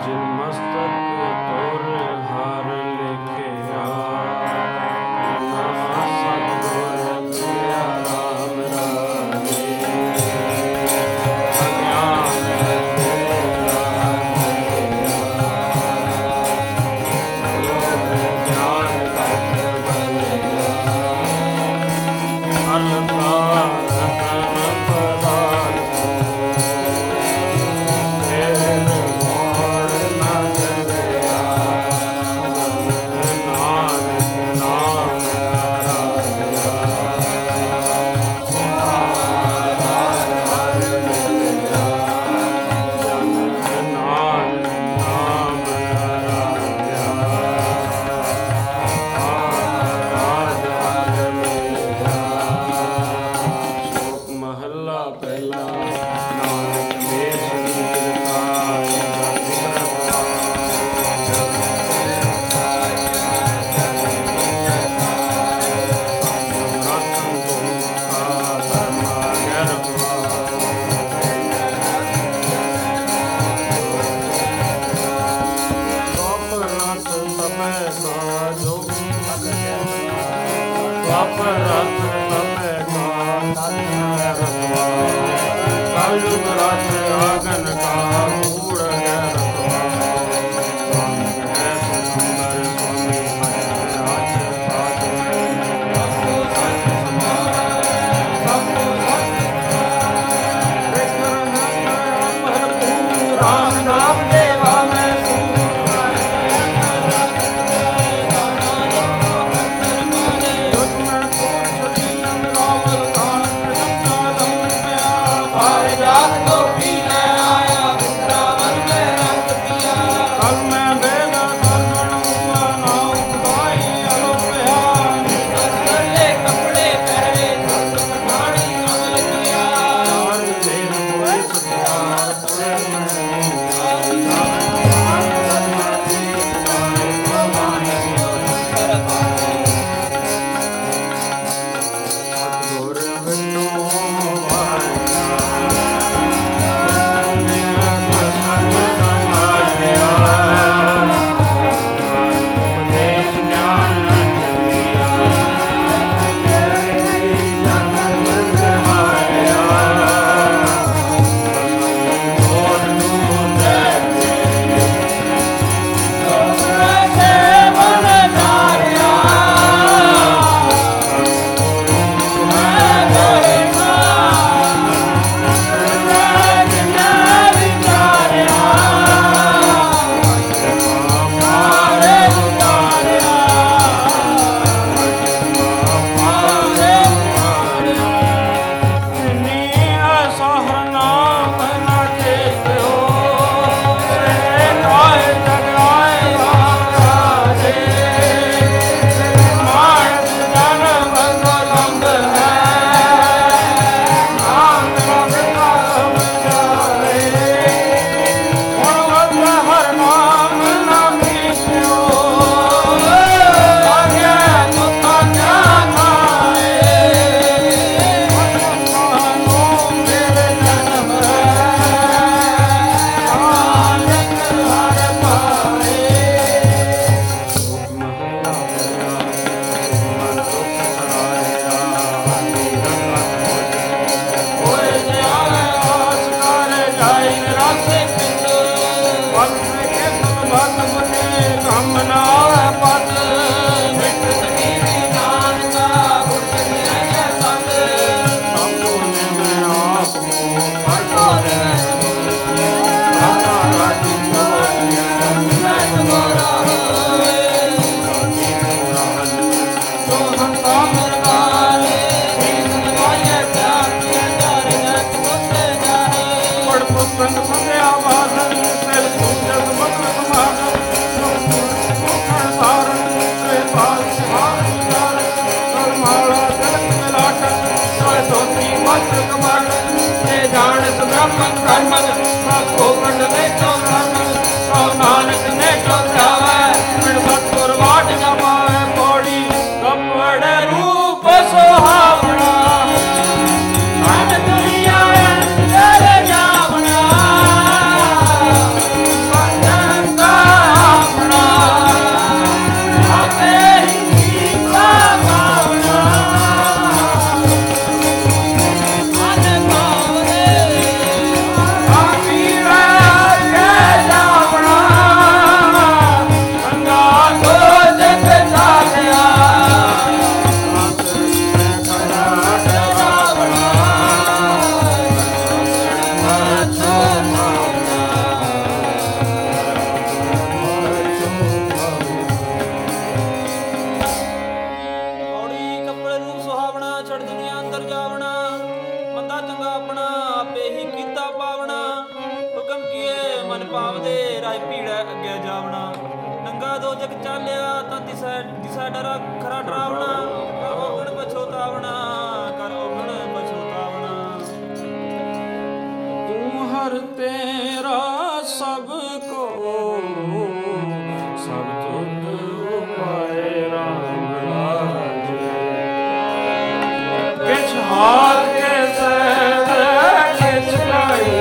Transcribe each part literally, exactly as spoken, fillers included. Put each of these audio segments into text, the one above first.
Bye. ਮਨ ਪਾਵਦੇ ਰਾਏ ਭੀੜਾ ਅੱਗੇ ਜਾਵਣਾ। ਨੰਗਾ ਦੋ ਜਗ ਚਾਲਿਆ ਤਾਂ ਦਿਸੈ ਦਿਸੈ ਡਰਾ ਖਰਾ ਡਰਾਵਣਾ। ਕਰ ਔਗਣ ਪਛੋਤਾਵਣਾ ਕਰ ਔਗਣ ਪਛੋਤਾਵਣਾ। ਤੂੰ ਹਰ ਤੇਰਾ ਸਭ ਕੋ ਸਭ ਤੁਧ ਉਪਾਏ ਰਾਮ ਰਾਜੇ। ਕਿਛ ਹਾਰ ਕੇ ਸਹਿਬ ਕਿਛ ਲਾਈ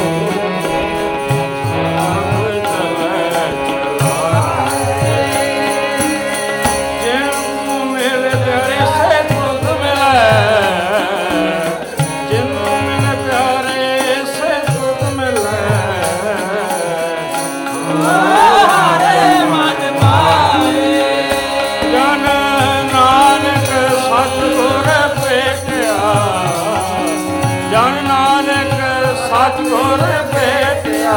ਸਤਿਗੁਰ ਭੇਟਿਆ।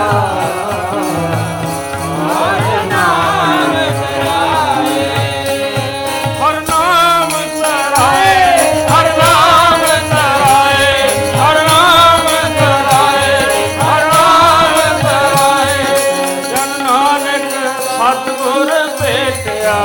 ਹਰਿ ਨਾਮ ਧਰਾਏ ਹਰਿ ਨਾਮ ਧਰਾਏ ਹਰਿ ਨਾਮ ਧਰਾਏ ਹਰਿ ਨਾਮ ਧਰਾਏ ਹਰਿ ਨਾਮ ਧਰਾਏ। ਜਨ ਨਾਨਕ ਸਤਿਗੁਰ ਭੇਟਿਆ।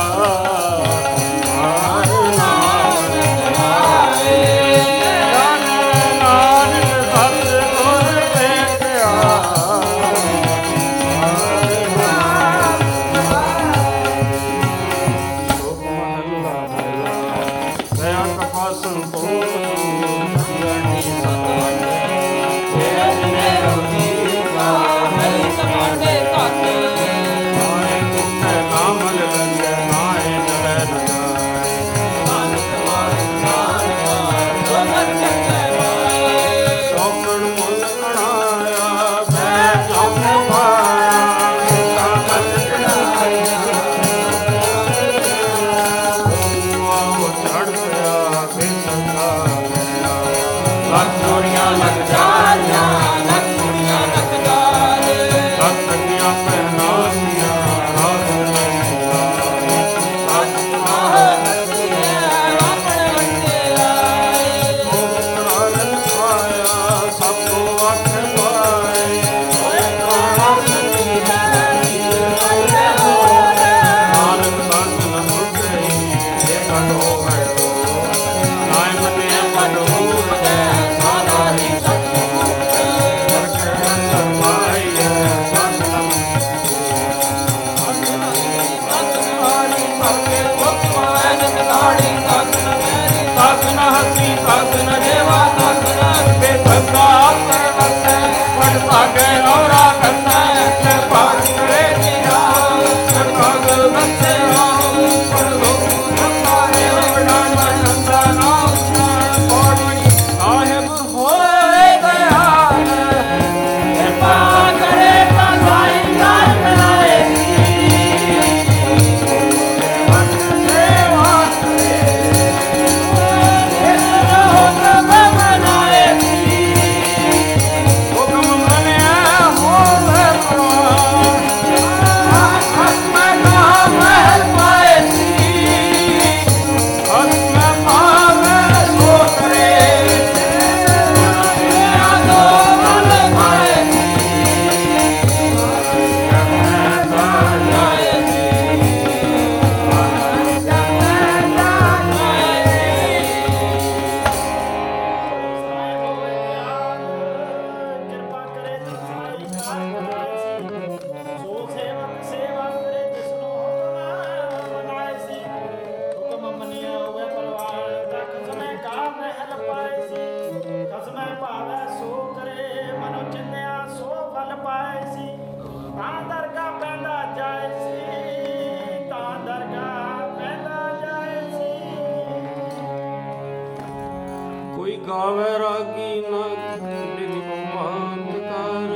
ਗਾਵੇ ਰਾਗੀ ਨਾ ਲਿਖ ਬੰਦ ਕਰ।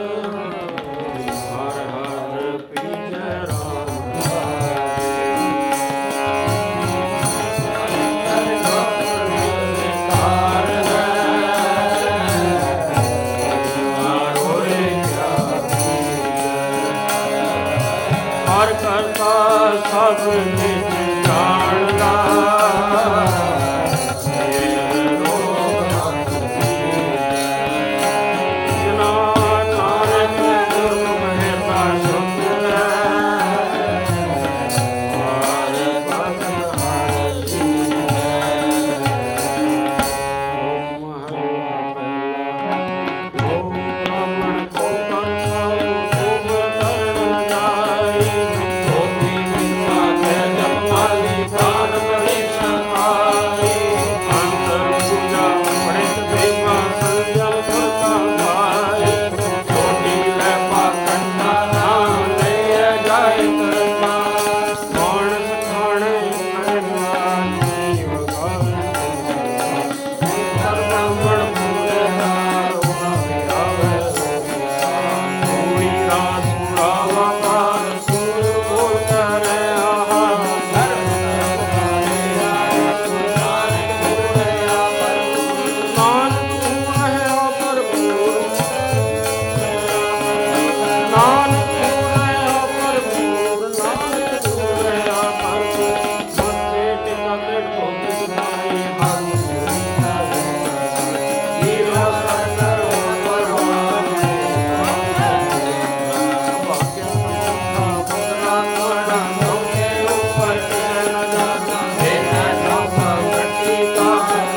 ਹਰ ਹਰ ਪੀਜੈ ਰਾਮ ਹਰ ਕਰਤਾ ਸਭ ਨਿਜ ਜਾਣਦਾ। ਨਾਨਕ ਨਾਨਕ ਪੂਰੈ ਭਰਪੂਰ, ਨਾਨਕ ਪੂਰੈ ਭਰਪੂਰ, ਮੱਥੇ ਟਿਕਾ ਤੇ ਭੋਗ ਸੁਨਾਈ ਹਰ ਜੀਰੋ ਸਰਦਰ ਪਰਵਾਨ ਭਾਗਿਆ ਸੰਤਾ ਬਦਨਾ ਕੋੜਾ ਨੋਕੇ ਉੱਪਰ ਚਰਨ ਜਾਤਾ ਦੇਨਾ ਨਾਮਾ ਘਟੀ ਕਾ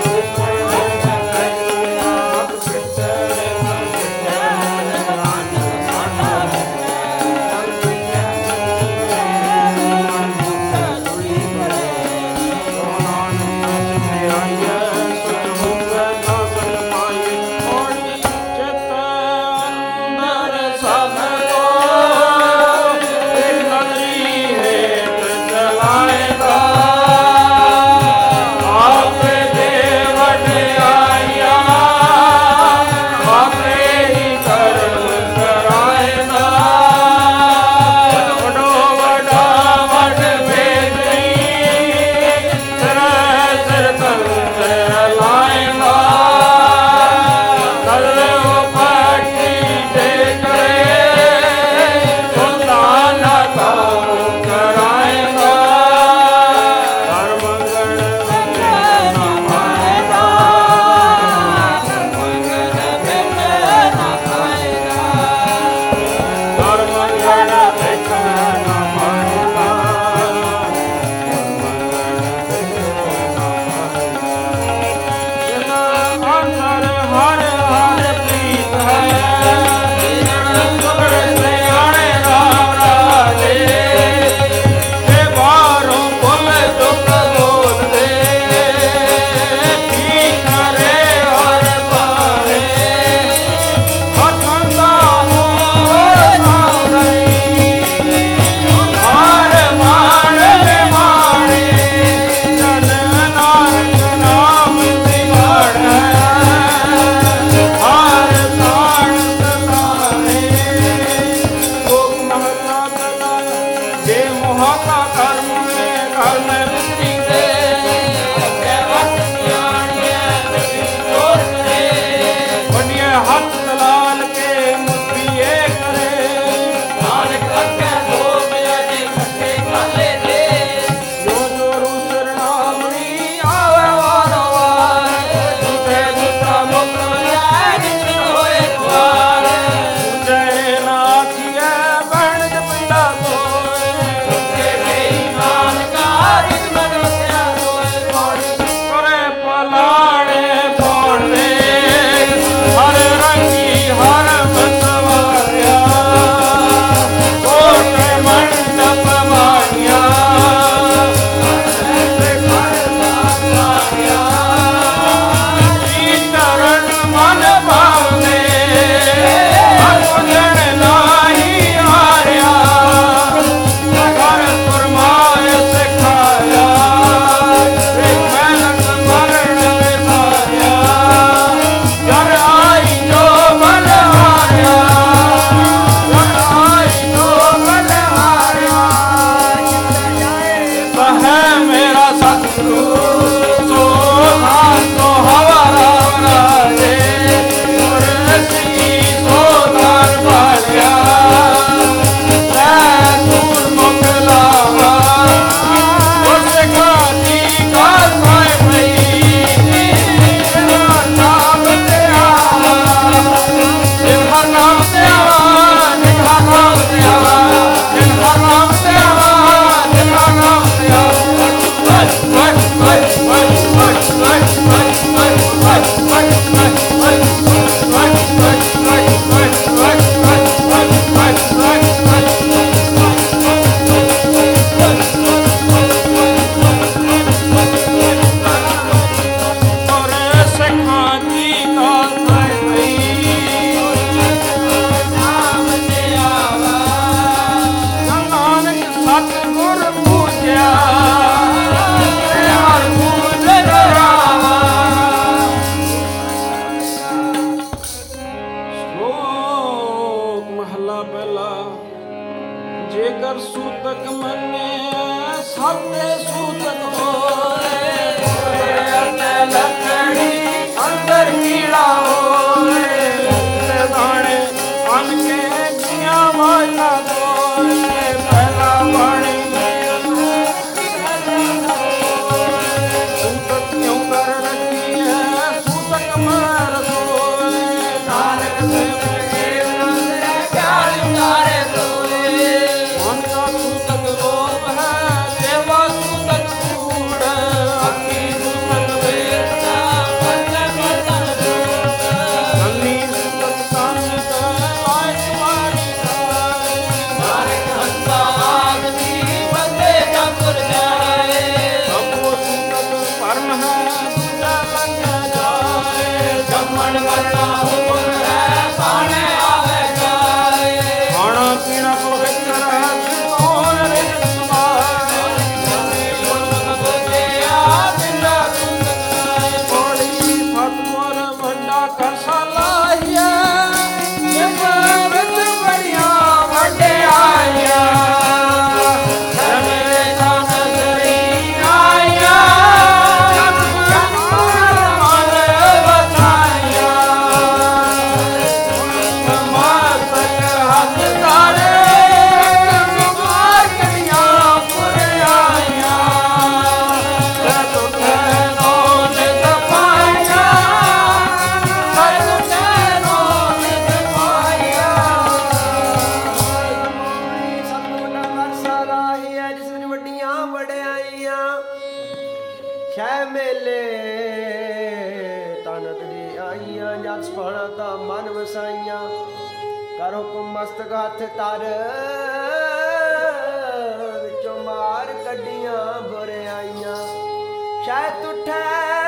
ਜੇਕਰ ਸੂਤਕ ਮੰਨੇ ਸਾਤੇ ਸੂਤਕ ਹੋਏ ਅਤੇ ਲੱਕੜੀ ਅੰਦਰ ਕੀੜਾ ਹੋਏ ਤੇ ਦਾਣੇ ਅੰਨ ਕੇ ਜੀਆਂ ਆਇਆ ਦੋਏ ਪਹਿਲਾ ਬਾਣੀ ਸੂਤਕ ਕਿਉਂ ਕਰ ਰੱਖੀ ਹੈ ਸੂਤਕ ਮਾਰ ਦੋਏ ਨਾਨਕ ਸਿਮਰ ਕੇ ਨੰਦਰੇ ਪਿਆਰ ਉਤਾਰੇ ਦੋਏ ਮਨ ਦਾ ਸੂਤਕ ਲੋਭ ਹੈ ਸੇਵਾ ਸੂਤਕ ਕੂੜ ਅੱਖੀ ਸੂਤਕ ਵੇਖਦਾ ਬੰਦੇ ਬਦਨ ਜੋੜ ਅੰਨੀ ਸੂਤਕ ਸੰਤ ਆਇ ਤੁਮਾਰੀ ਨਾਨਕ ਹੰਸਾ ਆਦਮੀ ਬੰਦੇ ਜਪੁਰ ਜਾਏ ਸਭੋ ਸੂਤਕ ਪਰਮ ਹੈ ਦੂਜਾ ਲੰਘ ਜਾਏ ਜੰਮਣ ਵਰਨਾ ਹੁਕਮ ਹੈ ਸਾਣੇ ਆਵੇ ਜਾਏ ਖਾਣਾ ਪੀਣਾ ਪਵਿੱਤਰ ਹੈ ਕੌਣ ਰਿਤ ਸਮਾਏ ਜੰਮੇ ਗੁਰਮੁਖ ਬੋਝਿਆ ਬਿੰਦਾ ਸੂਤਕ ਬੋਲੀ ਫਤਮੁਰ ਵੱਡਾ ਕਰਸਾ ਲਾਹੀਆ ਜਿਸ ਵਿੱਚ ਬੜੀਆਂ ਵਡਿਆਈਆਂ ਧਰਮੇ ਦਾ ਨਜ਼ਰੀ ਆਇਆ ਜਨਮਾਰ ਮਨ ਵਸਾਇਆ ਮਾਸਕ ਹੱਥ ਤਾਰੇ ਮਾਰ ਕੜੀਆਂ ਪੁਰਿਆਈਆਂ ਸਤੁ ਨੋ ਨਿਤ ਪਾਇਆ ਸਤੁ ਨੋ ਨਿਤ ਪਾਇਆ ਸਭ ਤੋਂ ਵੱਡਾ ਘਰ ਸਾਰਾ ਹੀ ਹੈ ਜਿਸ ਵਿੱਚ ਵੱਡੀਆਂ ਵਡਿਆਈਆਂ ਸ਼ਹਿ ਮੇਲੇ ਤਨ ਤੇਰੀ ਆਈਆਂ ਜਸ ਪਾਣਾ ਤਾਂ ਮਨ ਵਸਾਈਆਂ ਕਰ ਹੁਕਮ ਮਸਤਕ ਹੱਥ ਤਰ ਵਿੱਚੋਂ ਮਾਰ ਕੱਢੀਆਂ ਬੁਰਿਆਈਆਂ ਸ਼ਹਿ ਤੁਠੈ